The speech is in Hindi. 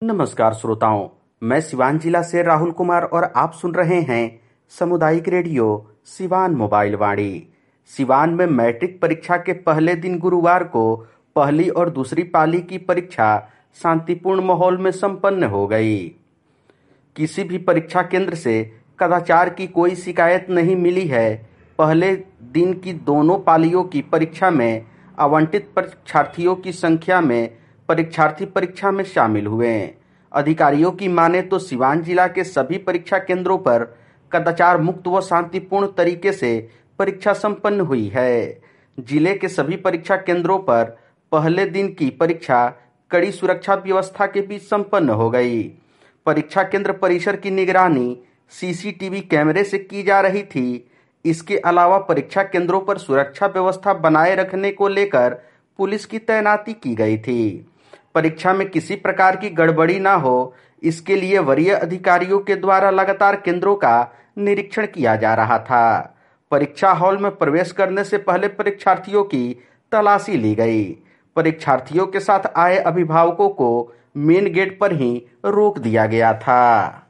नमस्कार श्रोताओं, मैं सिवान जिला से राहुल कुमार और आप सुन रहे हैं सामुदायिक रेडियो सिवान मोबाइल वाणी। सिवान में मैट्रिक परीक्षा के पहले दिन गुरुवार को पहली और दूसरी पाली की परीक्षा शांतिपूर्ण माहौल में संपन्न हो गई। किसी भी परीक्षा केंद्र से कदाचार की कोई शिकायत नहीं मिली है। पहले दिन की दोनों पालियों की परीक्षा में आवंटित परीक्षार्थियों की संख्या में परीक्षार्थी परीक्षा में शामिल हुए। अधिकारियों की माने तो सिवान जिला के सभी परीक्षा केंद्रों पर कदाचार मुक्त व शांतिपूर्ण तरीके से परीक्षा संपन्न हुई है। जिले के सभी परीक्षा केंद्रों पर पहले दिन की परीक्षा कड़ी सुरक्षा व्यवस्था के बीच संपन्न हो गई। परीक्षा केंद्र परिसर की निगरानी सीसीटीवी कैमरे से की जा रही थी। इसके अलावा परीक्षा केंद्रों पर सुरक्षा व्यवस्था बनाए रखने को लेकर पुलिस की तैनाती की गई थी। परीक्षा में किसी प्रकार की गड़बड़ी ना हो, इसके लिए वरीय अधिकारियों के द्वारा लगातार केंद्रों का निरीक्षण किया जा रहा था। परीक्षा हॉल में प्रवेश करने से पहले परीक्षार्थियों की तलाशी ली गई। परीक्षार्थियों के साथ आए अभिभावकों को मेन गेट पर ही रोक दिया गया था।